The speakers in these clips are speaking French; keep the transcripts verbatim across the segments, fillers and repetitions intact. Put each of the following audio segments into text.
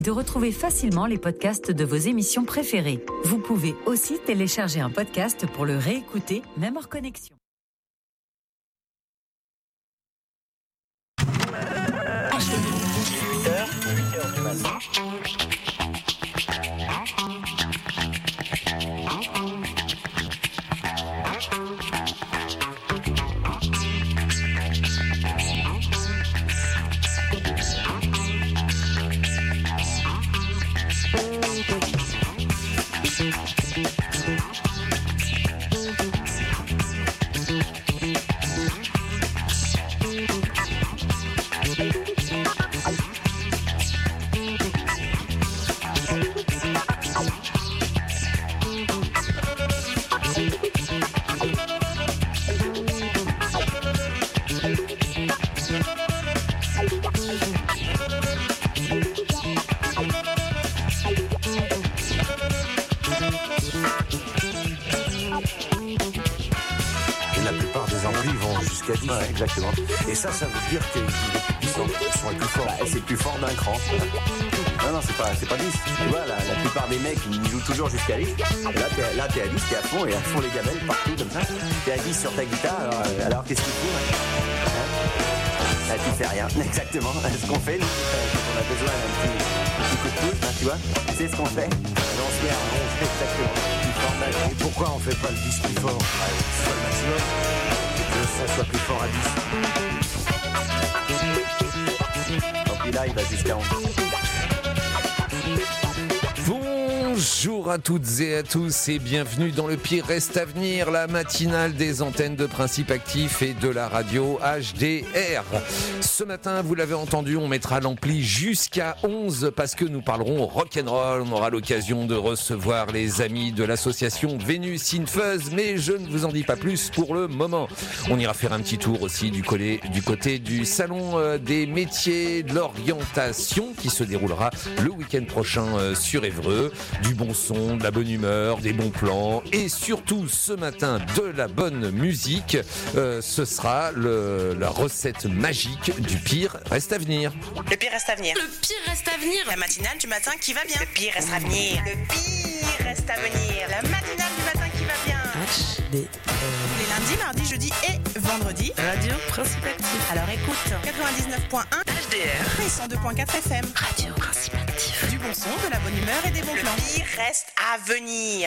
De retrouver facilement les podcasts de vos émissions préférées. Vous pouvez aussi télécharger un podcast pour le réécouter, même hors connexion. dix-huit heures, huit heures du matin. Ouais, exactement. Et ça, ça veut dire que les plus puissants sont les plus forts. Bah, c'est plus fort d'un cran. Non, non, c'est pas, c'est pas dix. Tu vois, la, la plupart des mecs, ils jouent toujours jusqu'à dix. Et là, t'es, là, t'es à dix, t'es à fond, et à fond les gamelles partout, comme ça. T'es à dix sur ta guitare, alors, alors qu'est-ce qu'il faut hein là, tu fais rien. Exactement. Ce qu'on fait, nous, quand on a besoin d'un petit, petit coup de pouce, hein, tu vois, c'est ce qu'on fait. On se met, on fait exactement. Plus fort d'un cran. Et pourquoi on fait pas le dix plus fort? C'est pas le maximum. Ça soit plus fort à dix. Donc là, il va jusqu'à onze. Bonjour à toutes et à tous et bienvenue dans Le Pire Reste à Venir, la matinale des antennes de Principe Actif et de la radio H D R. Ce matin, vous l'avez entendu, on mettra l'ampli jusqu'à onze parce que nous parlerons rock'n'roll. On aura l'occasion de recevoir les amis de l'association Vénus in Fuzz, mais je ne vous en dis pas plus pour le moment. On ira faire un petit tour aussi du, collé, du côté du salon des métiers de l'orientation qui se déroulera le week-end prochain sur Évreux. Du bon son, de la bonne humeur, des bons plans et surtout ce matin de la bonne musique. Euh, ce sera le, la recette magique du pire reste à venir. Le pire reste à venir. Le pire reste à venir. La matinale du matin qui va bien. Le pire reste à venir. Le pire reste à venir. La matinale du matin qui va bien. H D R. Les lundis, mardis, jeudis et vendredis. Radio Principe Actif. Alors écoute, quatre-vingt-dix-neuf point un H D R et cent deux point quatre F M. Radio Principe Actif. Du bon son, de la bonne humeur et des bons plans. Le pire reste à venir.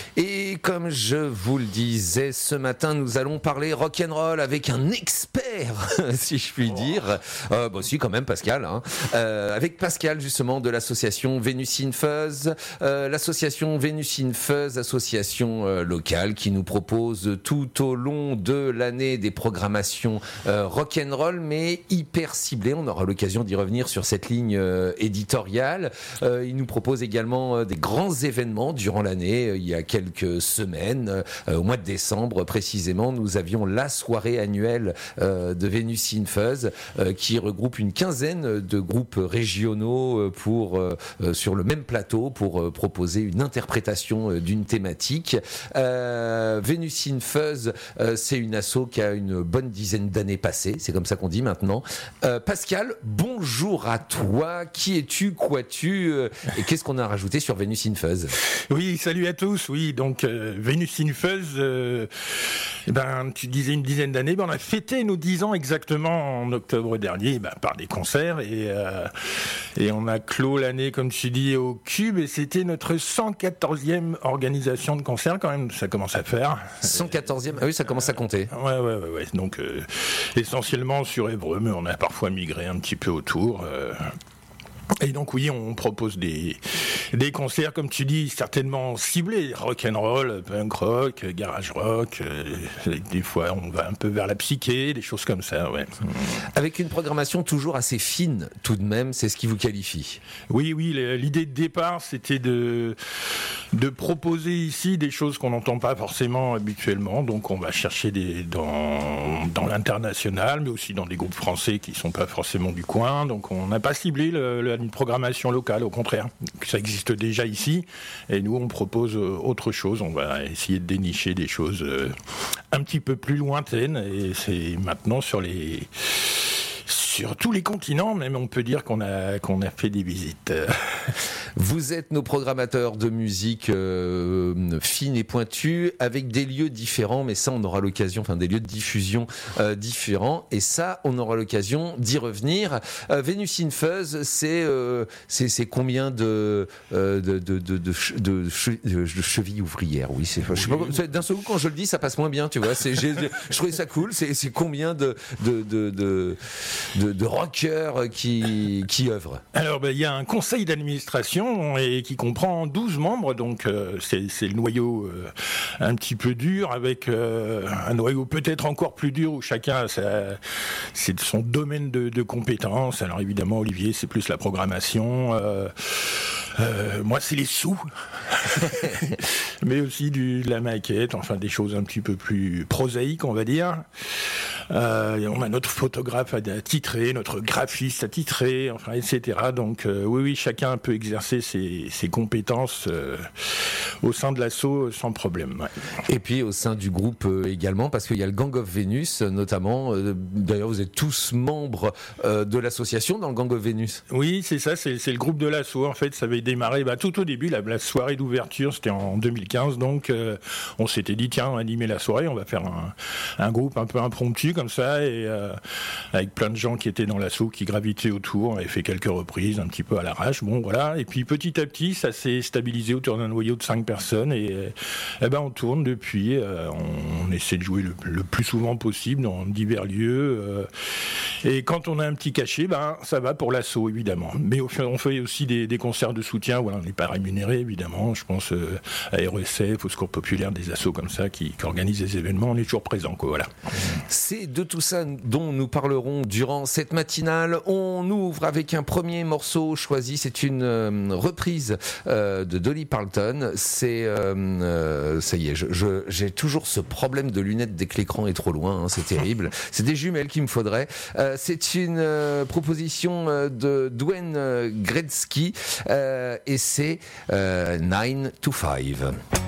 Et comme je vous le disais, ce matin, nous allons parler rock'n'roll avec un expert, si je puis dire. Euh, bon, si, quand même, Pascal. Hein. Euh, avec Pascal, justement, de l'association Vénus in Fuzz. Euh, l'association Vénus in Fuzz, association euh, locale, qui nous propose tout au long de l'année des programmations euh, rock'n'roll, mais hyper ciblées. On aura l'occasion d'y revenir sur cette ligne euh, éditoriale. Euh, il nous propose également euh, des grands événements durant l'année. Euh, il y a quelques semaines, euh, au mois de décembre précisément, nous avions la soirée annuelle euh, de Vénus in Fuzz euh, qui regroupe une quinzaine de groupes régionaux euh, pour euh, sur le même plateau pour euh, proposer une interprétation euh, d'une thématique. Euh, Vénus in Fuzz, euh, c'est une asso qui a une bonne dizaine d'années passées, c'est comme ça qu'on dit maintenant. Euh, Pascal, bonjour à toi. Qui es-tu, quoi tu euh, et qu'est-ce qu'on a rajouté sur Vénus in Fuzz? Oui, salut à tous. Oui, donc euh, Vénus in Fuzz, euh, ben tu disais une dizaine d'années, ben on a fêté nos dix ans exactement en octobre dernier, ben, par des concerts et euh, et on a clos l'année comme tu dis au Cube et c'était notre cent quatorzième organisation de concert quand même, ça commence à faire. cent quatorzième, ah oui, ça commence à compter. Ouais, ouais, ouais, ouais. Donc euh, essentiellement sur Évreux, mais on a parfois migré un petit peu autour. Euh, Et donc oui, on propose des des concerts, comme tu dis, certainement ciblés, rock'n'roll, punk rock, garage rock. Euh, des fois, on va un peu vers la psyché, des choses comme ça, ouais. Avec une programmation toujours assez fine, tout de même, c'est ce qui vous qualifie. Oui, oui. L'idée de départ, c'était de de proposer ici des choses qu'on n'entend pas forcément habituellement. Donc, on va chercher des dans dans l'international, mais aussi dans des groupes français qui sont pas forcément du coin. Donc, on n'a pas ciblé le, le, une programmation locale, au contraire. Ça existe déjà ici, et nous, on propose autre chose. On va essayer de dénicher des choses un petit peu plus lointaines, et c'est maintenant sur les sur tous les continents, même on peut dire qu'on a, qu'on a fait des visites. Vous êtes nos programmateurs de musique euh, fine et pointue, avec des lieux différents, mais ça on aura l'occasion, enfin des lieux de diffusion euh, différents, et ça on aura l'occasion d'y revenir. Euh, Vénus in Fuzz, c'est, euh, c'est, c'est combien de, euh, de, de, de, de, de, de, de chevilles ouvrières? Oui, c'est, je sais pas, d'un seul coup quand je le dis ça passe moins bien, tu vois, c'est, j'ai, je trouvais ça cool, c'est, c'est combien de, de, de, de, de, de rockers qui, qui œuvrent? Alors, ben, il y a un conseil d'administration et qui comprend douze membres, donc euh, c'est, c'est le noyau euh, un petit peu dur, avec euh, un noyau peut-être encore plus dur où chacun a sa, c'est son domaine de, de compétences. Alors évidemment, Olivier, c'est plus la programmation. Euh, Euh, moi, c'est les sous, mais aussi du, de la maquette, enfin des choses un petit peu plus prosaïques, on va dire. Euh, on a notre photographe à titrer, notre graphiste à titrer, enfin, et cetera. Donc, euh, oui, oui, chacun peut exercer ses, ses compétences euh, au sein de l'assaut sans problème. Ouais. Et puis au sein du groupe euh, également, parce qu'il y a le Gang of Venus, notamment. Euh, d'ailleurs, vous êtes tous membres euh, de l'association dans le Gang of Venus. Oui, c'est ça, c'est, c'est le groupe de l'assaut. En fait, ça avait démarré bah, tout au début, la, la soirée d'ouverture, c'était en deux mille quinze. Donc, euh, on s'était dit, tiens, on va animer la soirée, on va faire un, un groupe un peu impromptu comme ça, et euh, avec plein de gens qui étaient dans l'assaut, qui gravitaient autour. On avait fait quelques reprises, un petit peu à l'arrache. Bon, voilà. Et puis, petit à petit, ça s'est stabilisé autour d'un noyau de cinq personnes, et, et ben, on tourne depuis. Euh, on, on essaie de jouer le, le plus souvent possible dans divers lieux. Euh, et quand on a un petit cachet, ben, ça va pour l'assaut, évidemment. Mais on fait, on fait aussi des, des concerts de soutien. Voilà, on n'est pas rémunéré, évidemment. Je pense euh, à R E S F, au Secours Populaire, des assos comme ça qui, qui organisent des événements. On est toujours présent, quoi. Voilà. C'est de tout ça dont nous parlerons durant cette matinale. On ouvre avec un premier morceau choisi. C'est une euh, reprise euh, de Dolly Parton. C'est euh, euh, ça y est, je, je, j'ai toujours ce problème de lunettes dès que l'écran est trop loin. Hein, c'est terrible. C'est des jumelles qu'il me faudrait. Euh, c'est une euh, proposition euh, de Dwayne euh, Gretzky euh, et c'est euh, nine to five.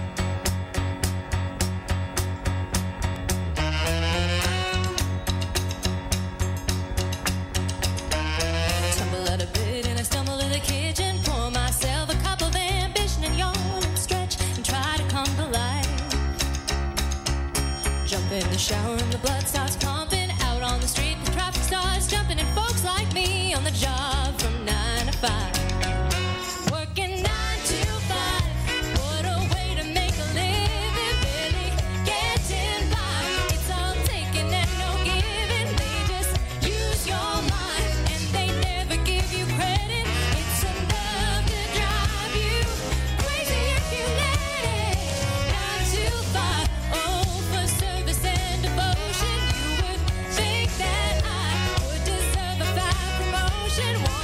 In the shower and the blood starts pumping. Out on the street the traffic starts jumping. And folks like me on the job from nine to five. Working nine to five. What a way to make a living. Barely getting by. It's all taking and no giving. They just use your mind and they never give you credit. It's enough to drive you crazy if you let it. Nine to five. Oh, for service and devotion, you would think that I would deserve a fine promotion.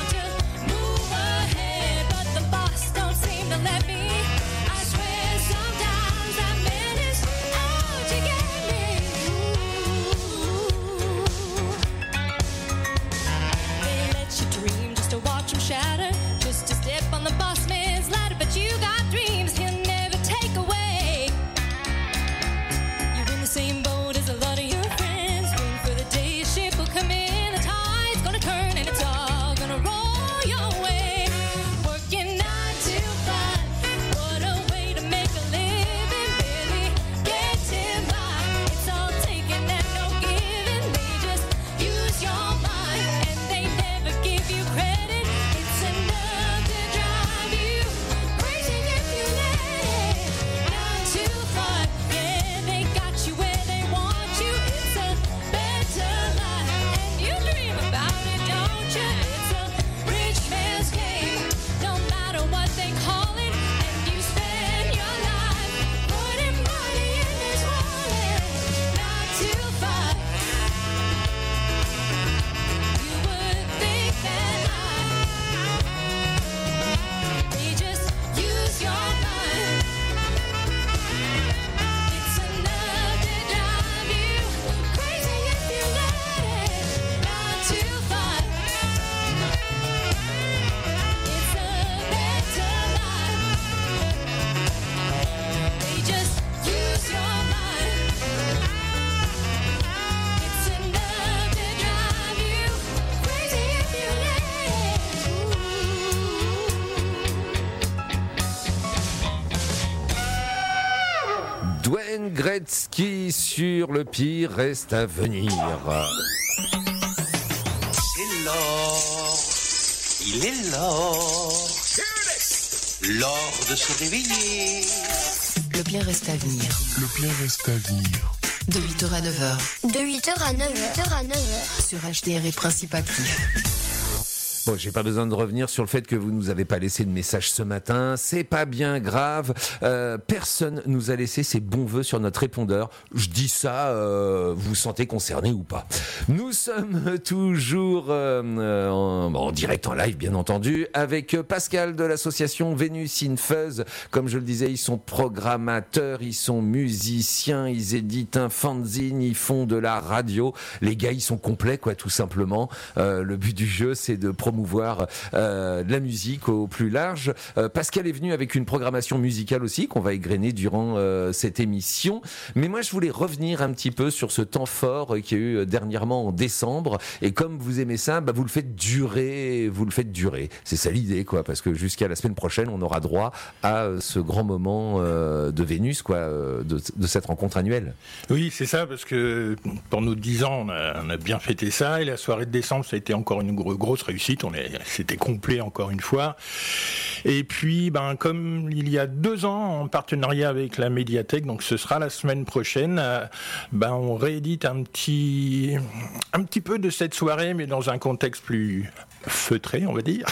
Wayne Gretzky sur Le pire reste à venir. C'est l'or, il est l'or, l'or de se réveiller. Le pire reste à venir. Le pire reste à venir. De huit heures à neuf heures. De huit heures à neuf heures. Sur H D R et Principe Actif. Bon, j'ai pas besoin de revenir sur le fait que vous nous avez pas laissé de message ce matin. C'est pas bien grave. Euh, personne nous a laissé ses bons vœux sur notre répondeur. Je dis ça, euh, vous vous sentez concerné ou pas. Nous sommes toujours euh, en, en direct, en live, bien entendu, avec Pascal de l'association Vénus in Fuzz. Comme je le disais, ils sont programmateurs, ils sont musiciens, ils éditent un fanzine, ils font de la radio. Les gars, ils sont complets, quoi, tout simplement. Euh, le but du jeu, c'est de promouvoir euh, de la musique au plus large. Euh, Pascal est venu avec une programmation musicale aussi qu'on va égrener durant euh, cette émission. Mais moi, je voulais revenir un petit peu sur ce temps fort qu'il y a eu dernièrement en décembre. Et comme vous aimez ça, bah, vous le faites durer, vous le faites durer. C'est ça l'idée, quoi, parce que jusqu'à la semaine prochaine, on aura droit à ce grand moment euh, de Vénus, quoi, de, de cette rencontre annuelle. Oui, c'est ça, parce que pour nos dix ans, on a, on a bien fêté ça. Et la soirée de décembre, ça a été encore une gro- grosse réussite. On est, c'était complet encore une fois. Et puis, ben, comme il y a deux ans, en partenariat avec la médiathèque, donc ce sera la semaine prochaine, euh, ben, on réédite un petit, un petit peu de cette soirée, mais dans un contexte plus feutré, on va dire,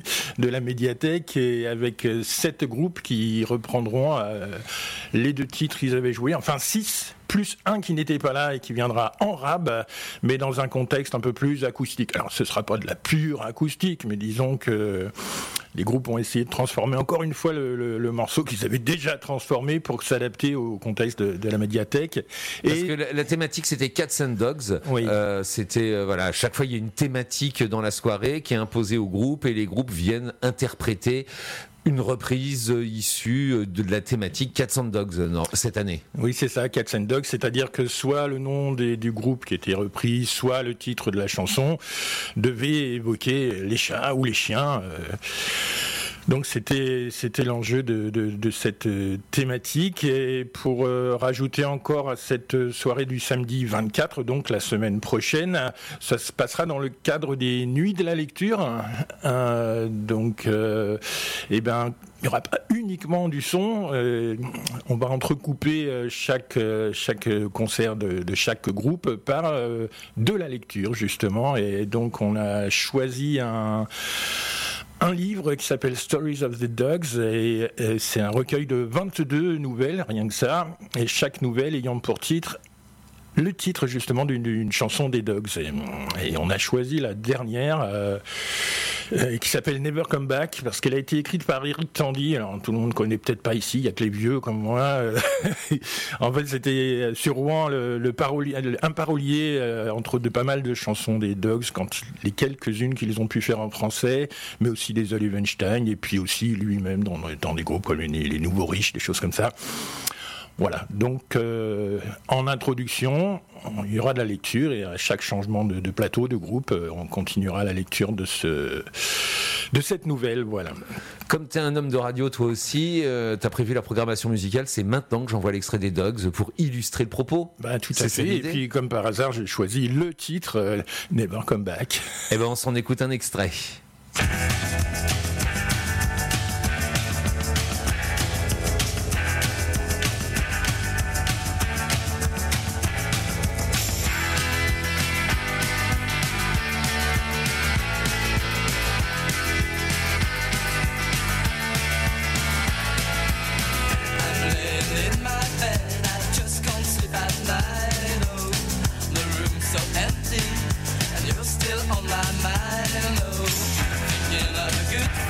de la médiathèque, et avec sept groupes qui reprendront euh, les deux titres qu'ils avaient joués, enfin six, plus un qui n'était pas là et qui viendra en rab, mais dans un contexte un peu plus acoustique. Alors ce ne sera pas de la pure acoustique, mais disons que les groupes ont essayé de transformer encore une fois le, le, le morceau qu'ils avaient déjà transformé pour s'adapter au contexte de, de la médiathèque. Parce et que la, la thématique c'était Cats and Dogs. Oui. Euh, c'était euh, voilà, à chaque fois il y a une thématique dans la soirée qui est imposée au groupe et les groupes viennent interpréter une reprise issue de la thématique Cats and Dogs non, cette année. Oui, c'est ça, Cats and Dogs, c'est-à-dire que soit le nom des, du groupe qui était repris, soit le titre de la chanson devait évoquer les chats ou les chiens. Euh, Donc c'était c'était l'enjeu de, de, de cette thématique. Et pour euh, rajouter encore à cette soirée du samedi vingt-quatre, donc la semaine prochaine, ça se passera dans le cadre des Nuits de la lecture. Euh, donc, euh, eh ben, il n'y aura pas uniquement du son. Euh, on va entrecouper chaque chaque concert de, de chaque groupe par euh, de la lecture justement. Et donc on a choisi un un livre qui s'appelle Stories of the Dogs, et, et c'est un recueil de vingt-deux nouvelles, rien que ça, et chaque nouvelle ayant pour titre le titre justement d'une, d'une chanson des Dogs. Et, et on a choisi la dernière euh, euh, qui s'appelle Never Come Back, parce qu'elle a été écrite par Eric Tandy. Alors tout le monde ne connaît peut-être pas ici, il n'y a que les vieux comme moi. En fait, c'était sur Rouen le, le parolier, un parolier euh, entre de pas mal de chansons des Dogs, quand les quelques-unes qu'ils ont pu faire en français, mais aussi des Olivenstein, et puis aussi lui-même dans, dans des groupes comme les, les Nouveaux Riches, des choses comme ça. Voilà, donc euh, en introduction, il y aura de la lecture, et à chaque changement de, de plateau, de groupe, on continuera la lecture de, ce, de cette nouvelle. Voilà. Comme tu es un homme de radio toi aussi, euh, tu as prévu la programmation musicale, c'est maintenant que j'envoie l'extrait des Dogs pour illustrer le propos. Bah, tout à fait, et puis comme par hasard, j'ai choisi le titre, euh, Never Come Back. Eh ben on s'en écoute un extrait. Good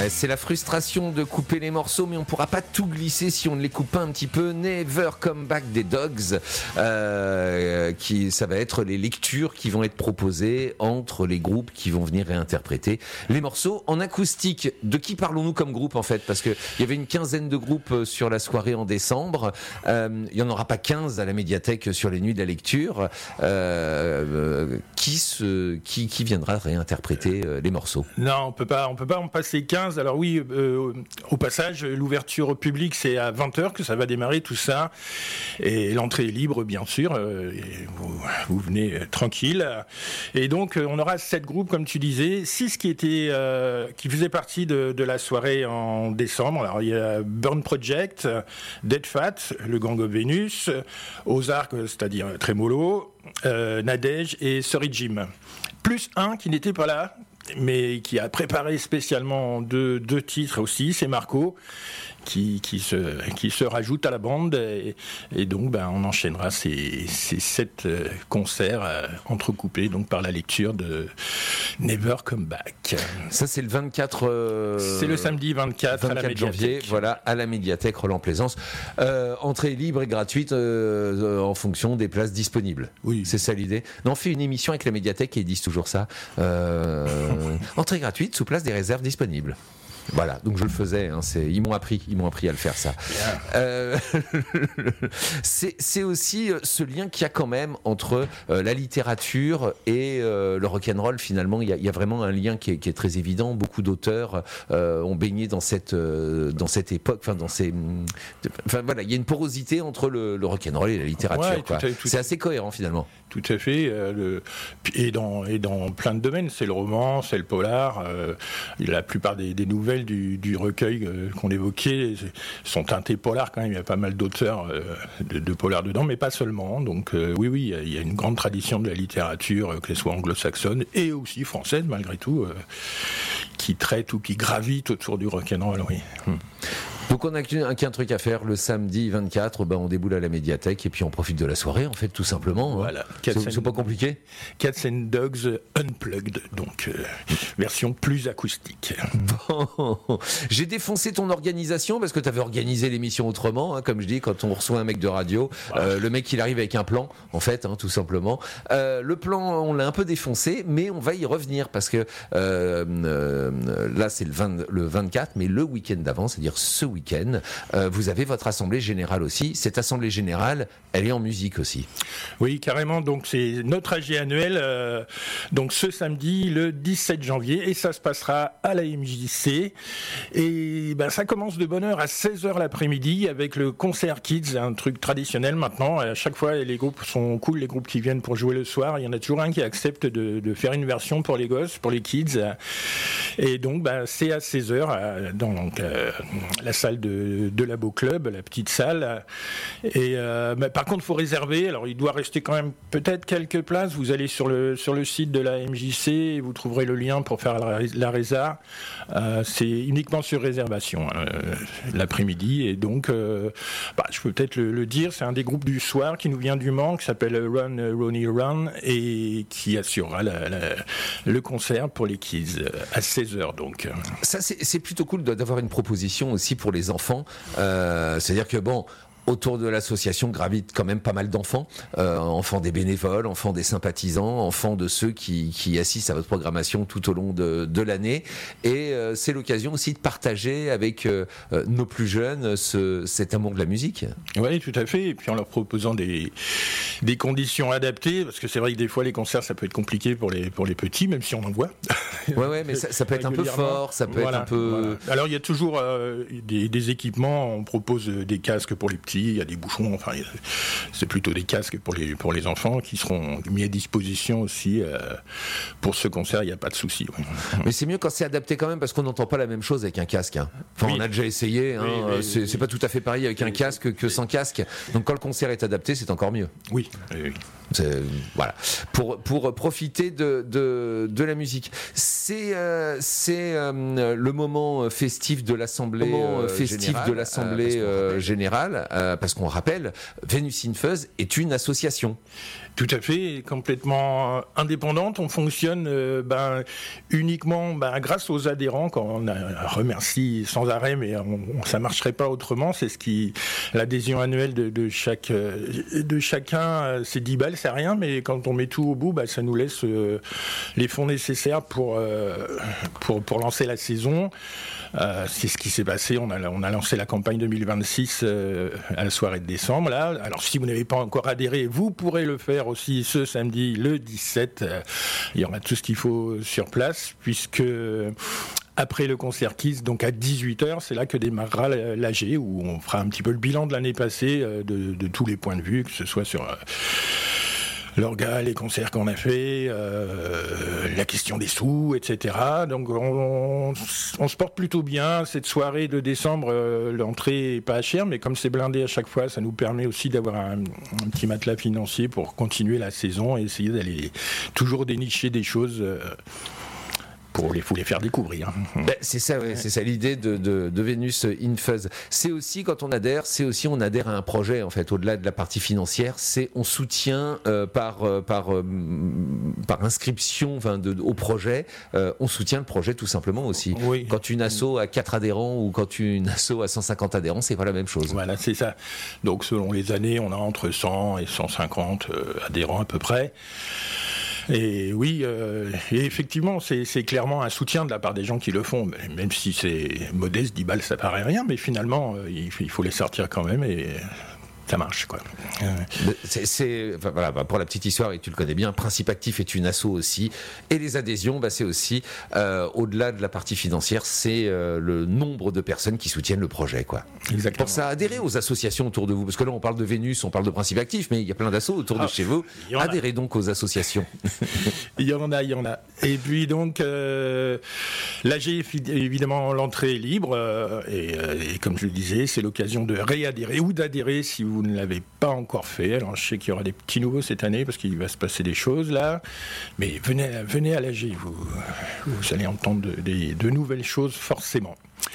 Euh, c'est la frustration de couper les morceaux, mais on pourra pas tout glisser si on ne les coupe pas un petit peu. Never Come Back des Dogs, euh, qui, ça va être les lectures qui vont être proposées entre les groupes qui vont venir réinterpréter les morceaux en acoustique. De qui parlons-nous comme groupe en fait? Parce qu'il y avait une quinzaine de groupes sur la soirée en décembre. Euh, il n'y en aura pas quinze à la médiathèque sur les nuits de la lecture. Euh, qui, se, qui, qui viendra réinterpréter les morceaux? Non, on peut pas, on peut pas en passer quinze. Alors oui, euh, au passage, l'ouverture au public, c'est à vingt heures que ça va démarrer tout ça. Et l'entrée est libre, bien sûr. Euh, et vous, vous venez euh, tranquille. Et donc, euh, on aura sept groupes, comme tu disais, six qui étaient, euh, qui faisaient partie de, de la soirée en décembre. Alors, il y a Burn Project, Dead Fat, le Gang of Venus, Ozark, c'est-à-dire Tremolo, euh, Nadège et Sorry Jim. Plus un qui n'était pas là, mais qui a préparé spécialement deux, deux titres aussi, c'est Marco, qui, qui, se, qui se rajoute à la bande, et, et donc ben, on enchaînera ces, ces sept concerts euh, entrecoupés donc, par la lecture de Never Come Back. Ça c'est le vingt-quatre... Euh, c'est le samedi vingt-quatre, à la médiathèque. janvier, voilà, à la médiathèque Roland-Plaisance. Euh, entrée libre et gratuite euh, en fonction des places disponibles. Oui. C'est ça l'idée. Non, on fait une émission avec la médiathèque et ils disent toujours ça. Euh, entrée gratuite sous place des réserves disponibles. Voilà, donc je le faisais, hein, c'est, ils m'ont appris, ils m'ont appris à le faire ça. Euh, c'est, c'est aussi ce lien qu'il y a quand même entre euh, la littérature et euh, le rock'n'roll. Finalement, il y, a, il y a vraiment un lien qui est, qui est très évident. Beaucoup d'auteurs euh, ont baigné dans cette euh, dans cette époque, enfin dans ces, enfin voilà, il y a une porosité entre le, le rock'n'roll et la littérature. Ouais, quoi. tout à, tout c'est assez cohérent finalement. Tout à fait. Euh, le, et, dans, et dans plein de domaines. C'est le roman, c'est le polar. Euh, la plupart des, des nouvelles du, du recueil euh, qu'on évoquait sont teintées polar quand même. Il y a pas mal d'auteurs euh, de, de polar dedans, mais pas seulement. Donc euh, oui, oui, il y a une grande tradition de la littérature, euh, qu'elle soit anglo-saxonne et aussi française malgré tout, euh, qui traite ou qui gravite autour du rock'n'roll. Oui. Hum. Donc on n'a qu'un, qu'un truc à faire le samedi vingt-quatre, ben on déboule à la médiathèque et puis on profite de la soirée en fait tout simplement. Voilà. Hein. C'est, c'est pas compliqué. Cats and Dogs Unplugged, donc euh, version plus acoustique. Bon. J'ai défoncé ton organisation parce que tu avais organisé l'émission autrement, hein, comme je dis quand on reçoit un mec de radio, euh, le mec il arrive avec un plan en fait, hein, tout simplement. Euh, le plan on l'a un peu défoncé, mais on va y revenir parce que euh, euh, là c'est le, vingt, le vingt-quatre, mais le week-end d'avant, c'est-à-dire ce week-end. Week-end. Euh, vous avez votre assemblée générale aussi. Cette assemblée générale, elle est en musique aussi. Oui, carrément. Donc c'est notre A G annuel. Euh, donc ce samedi, le dix-sept janvier, et ça se passera à la M J C. Et ben ça commence de bonne heure à seize heures l'après-midi avec le concert Kids, un truc traditionnel maintenant. À chaque fois, les groupes sont cool, les groupes qui viennent pour jouer le soir. Il y en a toujours un qui accepte de, de faire une version pour les gosses, pour les kids. Et donc, ben, c'est à seize heures dans donc, euh, la salle de, de la Beau Club, la petite salle. Et euh, bah, par contre, il faut réserver. Alors, il doit rester quand même peut-être quelques places. Vous allez sur le sur le site de la M J C et vous trouverez le lien pour faire la, la résa. Euh, c'est uniquement sur réservation euh, l'après-midi. Et donc, euh, bah, je peux peut-être le, le dire, c'est un des groupes du soir qui nous vient du Mans, qui s'appelle Run Ronnie Run et qui assurera la, la, le concert pour les kids à seize heures. Donc, ça c'est, c'est plutôt cool d'avoir une proposition aussi pour les enfants. Euh, c'est-à-dire que bon. Autour de l'association gravitent quand même pas mal d'enfants, euh, enfants des bénévoles, enfants des sympathisants, enfants de ceux qui, qui assistent à votre programmation tout au long de, de l'année. Et euh, c'est l'occasion aussi de partager avec euh, nos plus jeunes ce, cet amour de la musique. Oui, tout à fait. Et puis en leur proposant des, des conditions adaptées, parce que c'est vrai que des fois les concerts ça peut être compliqué pour les, pour les petits, même si on en voit. Ouais, ouais, mais ça, ça peut être un peu fort, ça peut voilà, être un peu... Voilà. Alors il y a toujours euh, des, des équipements, on propose des casques pour les petits, il y a des bouchons, enfin c'est plutôt des casques pour les, pour les enfants qui seront mis à disposition aussi euh, pour ce concert, il n'y a pas de souci. Ouais. Mais c'est mieux quand c'est adapté quand même parce qu'on n'entend pas la même chose avec un casque. Hein. Enfin, oui. On a déjà essayé, hein, oui, oui, c'est, oui. c'est pas tout à fait pareil avec un casque que sans casque. Donc quand le concert est adapté, c'est encore mieux. Oui. oui, oui. C'est, voilà, pour pour profiter de de, de la musique. C'est euh, c'est euh, le moment festif de l'Assemblée euh, festif générale, de l'Assemblée euh, générale, euh, parce qu'on rappelle, Vénus in Fuzz est une association. Tout à fait, complètement indépendante. On fonctionne euh, ben, uniquement ben, grâce aux adhérents. Quand on a, remercie sans arrêt, mais on, ça marcherait pas autrement. C'est ce qui, l'adhésion annuelle de, de chaque, de chacun, c'est dix balles, c'est rien. Mais quand on met tout au bout, ben, ça nous laisse euh, les fonds nécessaires pour euh, pour pour lancer la saison. Euh, c'est ce qui s'est passé. On a, on a lancé la campagne deux mille vingt-six euh, à la soirée de décembre. Là, alors si vous n'avez pas encore adhéré, vous pourrez le faire aussi ce samedi, le dix-sept. Euh, il y aura tout ce qu'il faut sur place, puisque après le concert Kiss, donc à dix-huit heures, c'est là que démarrera l'A G, où on fera un petit peu le bilan de l'année passée, euh, de, de tous les points de vue, que ce soit sur... Euh, l'orga, les concerts qu'on a fait, euh, la question des sous, et cetera. Donc on, on, on se porte plutôt bien. Cette soirée de décembre, euh, l'entrée est pas chère, mais comme c'est blindé à chaque fois, ça nous permet aussi d'avoir un, un petit matelas financier pour continuer la saison et essayer d'aller toujours dénicher des choses. Euh, pour les, faut les faire découvrir. Ben, c'est ça, ouais, c'est ça l'idée de, de, de Vénus in Fuzz. C'est aussi, quand on adhère, c'est aussi on adhère à un projet, en fait, au-delà de la partie financière, c'est on soutient euh, par, euh, par, euh, par inscription enfin, de, au projet, euh, on soutient le projet tout simplement aussi. Oui. Quand une asso a quatre adhérents ou quand une asso a cent cinquante adhérents, c'est pas la même chose. Voilà, c'est ça. Donc selon les années, on a entre cent et cent cinquante euh, adhérents à peu près. Et oui, euh, et effectivement, c'est, c'est clairement un soutien de la part des gens qui le font, même si c'est modeste, dix balles, ça paraît rien, mais finalement, euh, il, il faut les sortir quand même et ça marche, quoi. C'est, c'est, enfin, voilà, bah, pour la petite histoire, et tu le connais bien, Principe Actif est une asso aussi, et les adhésions, bah, c'est aussi, euh, au-delà de la partie financière, c'est euh, le nombre de personnes qui soutiennent le projet, quoi. Exactement. Pour ça, adhérez aux associations autour de vous, parce que là, on parle de Vénus, on parle de Principe Actif, mais il y a plein d'assos autour ah, de chez vous. Adhérez donc aux associations. Il y en a, il y en a. Et puis donc, euh, l'A G, évidemment, l'entrée est libre, euh, et, euh, et comme je le disais, c'est l'occasion de réadhérer ou d'adhérer si vous vous ne l'avez pas encore fait. Alors je sais qu'il y aura des petits nouveaux cette année parce qu'il va se passer des choses là, mais venez, venez à l'A G, vous, vous allez entendre de, de, de nouvelles choses forcément.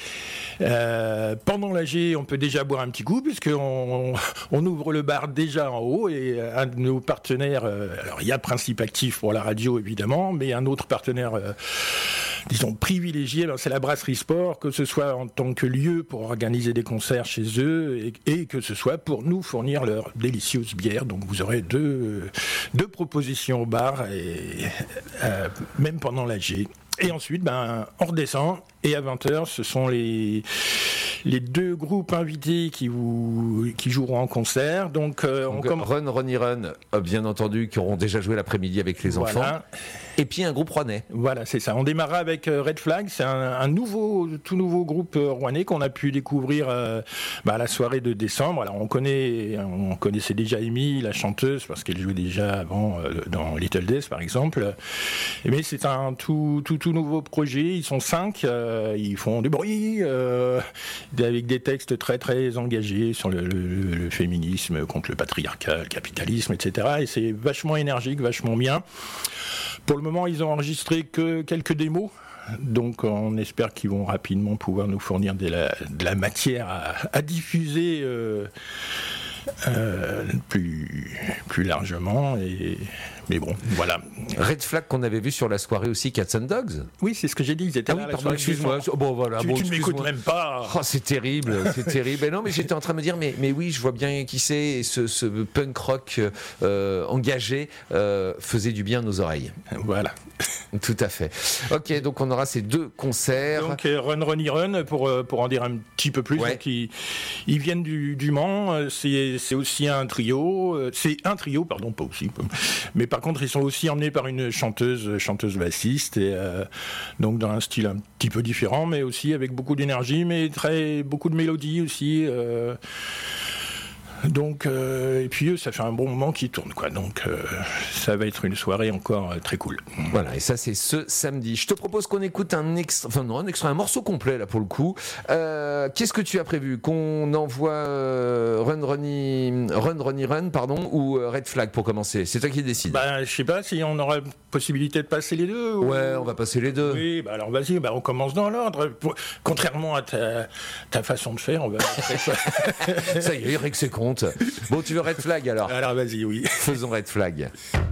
Euh, pendant l'A G, on peut déjà boire un petit coup puisqu'on on ouvre le bar déjà en haut et un de nos partenaires, euh, alors il y a Principe Actif pour la radio évidemment, mais un autre partenaire euh, disons privilégié, ben, c'est la Brasserie Sport, que ce soit en tant que lieu pour organiser des concerts chez eux et, et que ce soit pour nous fournir leur délicieuse bière. Donc vous aurez deux, deux propositions au bar et euh, même pendant l'A G. Et ensuite, ben, on redescend, et à vingt heures, ce sont les, les deux groupes invités qui, vous, qui joueront en concert. Donc, euh, Donc on comm... Run, Ronny Run, bien entendu, qui auront déjà joué l'après-midi avec les voilà. enfants. Et puis un groupe rouennais. Voilà, c'est ça. On démarrera avec euh, Red Flag. C'est un, un nouveau, tout nouveau groupe euh, rouennais qu'on a pu découvrir euh, bah, à la soirée de décembre. Alors, on connaît, on connaissait déjà Amy, la chanteuse, parce qu'elle jouait déjà avant euh, dans Little Death, par exemple. Mais c'est un tout, tout, tout nouveau projet. Ils sont cinq. Euh, ils font du bruit euh, avec des textes très, très engagés sur le, le, le féminisme, contre le patriarcat, le capitalisme, et cetera. Et c'est vachement énergique, vachement bien. Pour le moment, ils ont enregistré que quelques démos, donc on espère qu'ils vont rapidement pouvoir nous fournir de la, de la matière à, à diffuser euh, euh, plus, plus largement. Et, mais bon, voilà. Red Flag qu'on avait vu sur la soirée aussi, Cats and Dogs. Oui, c'est ce que j'ai dit. Ils étaient ah là. Oui, pardon, excuse-moi. Bon, voilà. Tu, bon, tu ne m'écoutes même pas. Oh, c'est terrible, c'est terrible. Mais non, mais j'étais en train de me dire, mais, mais oui, je vois bien qui c'est. Et ce, ce punk rock euh, engagé euh, faisait du bien à nos oreilles. Voilà. Tout à fait. Ok, donc on aura ces deux concerts. Donc Run Ronny Run, pour, pour en dire un petit peu plus. Ouais. Donc, ils, ils viennent du, du Mans. C'est, c'est aussi un trio. C'est un trio, pardon, pas aussi. Mais par contre, ils sont aussi emmenés par une chanteuse, chanteuse bassiste, et euh, donc dans un style un petit peu différent, mais aussi avec beaucoup d'énergie, mais très beaucoup de mélodie aussi. Euh, Donc, euh, et puis eux, ça fait un bon moment qu'ils tournent, quoi. Donc, euh, ça va être une soirée encore euh, très cool. Voilà, et ça c'est ce samedi. Je te propose qu'on écoute un extrait, enfin non, un extrait, un morceau complet là pour le coup. Euh, qu'est-ce que tu as prévu? Qu'on envoie euh, Run Ronnie, Run Ronnie Run, pardon, ou euh, Red Flag pour commencer? C'est toi qui décides. Bah, je sais pas si on aura possibilité de passer les deux. Ou... Ouais, on va passer les deux. Oui, bah alors vas-y, bah on commence dans l'ordre. Pour... Contrairement à ta, ta façon de faire, on va. Ça y est, il règle ses comptes. Bon, tu veux Red Flag alors? Alors vas-y, oui. Faisons Red Flag.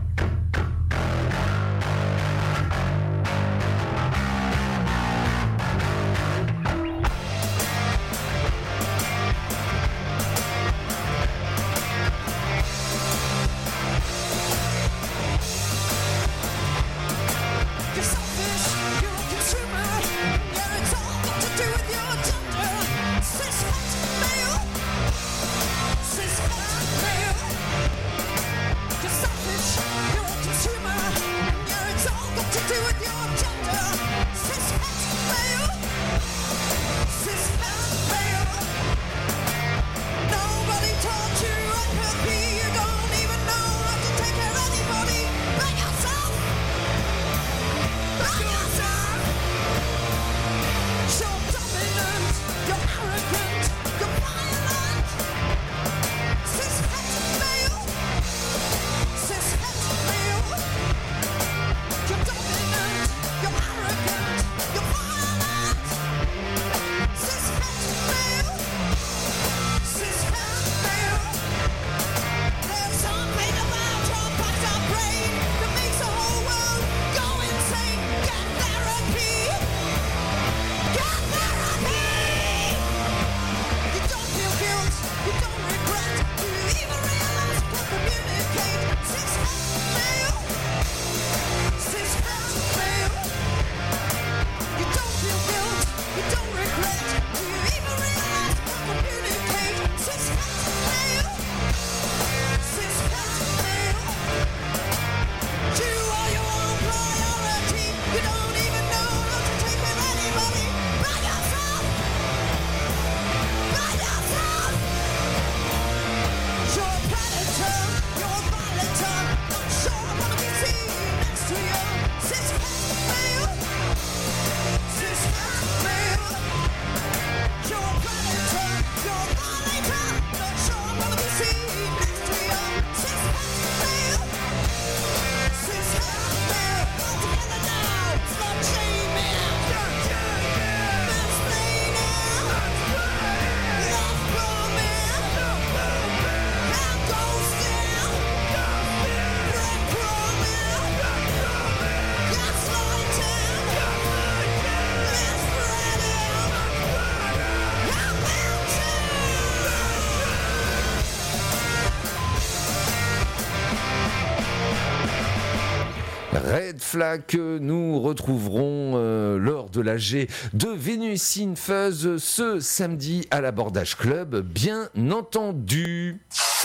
Red Flag que nous retrouverons euh, lors de l'A G de Vénus in Fuzz ce samedi à l'Abordage Club, bien entendu.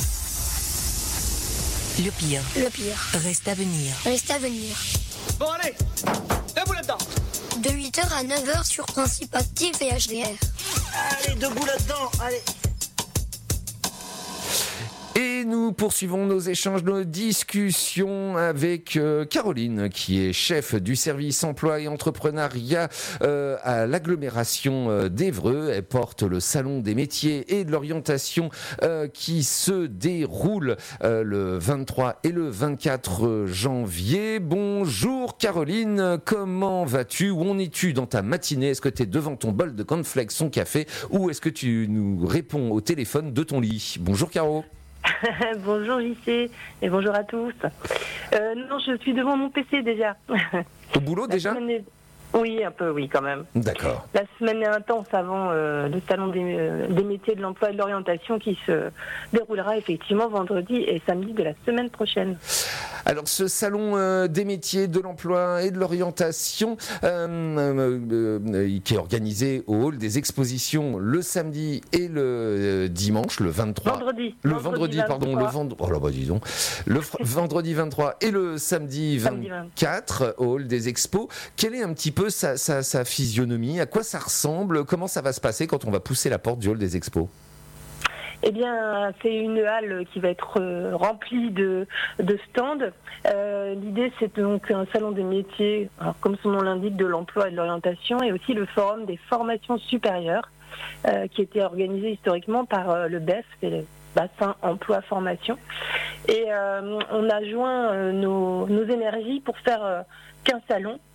Le pire. Le pire. Reste à venir. Reste à venir. Bon allez, debout là-dedans. De huit heures à neuf heures sur Principe Actif et H D R. Allez, debout là-dedans, allez. Et nous poursuivons nos échanges, nos discussions avec euh, Caroline, qui est chef du service emploi et entrepreneuriat euh, à l'agglomération euh, d'Évreux. Elle porte le salon des métiers et de l'orientation euh, qui se déroule euh, le vingt-trois et le vingt-quatre janvier. Bonjour Caroline, comment vas-tu? Où en es-tu dans ta matinée? Est-ce que tu es devant ton bol de cornflakes, son café, ou est-ce que tu nous réponds au téléphone de ton lit? Bonjour Caro. Bonjour J C et bonjour à tous. Euh, non, je suis devant mon P C déjà. Au boulot déjà? Est... Oui, un peu, oui, quand même. D'accord. La semaine est intense avant euh, le salon des, euh, des métiers de l'emploi et de l'orientation qui se déroulera effectivement vendredi et samedi de la semaine prochaine. Alors ce salon euh, des métiers, de l'emploi et de l'orientation euh, euh, euh, qui est organisé au hall des expositions le samedi et le euh, dimanche, le vingt-trois. Vendredi. Le vendredi, vendredi pardon, le vendredi. Oh là bah dis donc. Le fr- vendredi vingt-trois et le samedi vingt-quatre au hall des expos. Quelle est un petit peu sa, sa, sa physionomie? À quoi ça ressemble? Comment ça va se passer quand on va pousser la porte du hall des expos? Eh bien, c'est une halle qui va être euh, remplie de, de stands. Euh, l'idée, c'est donc un salon des métiers, alors, comme son nom l'indique, de l'emploi et de l'orientation, et aussi le forum des formations supérieures, euh, qui était organisé historiquement par euh, le B E F, c'est le bassin emploi formation. Et euh, on a joint euh, nos, nos énergies pour faire euh, qu'un salon,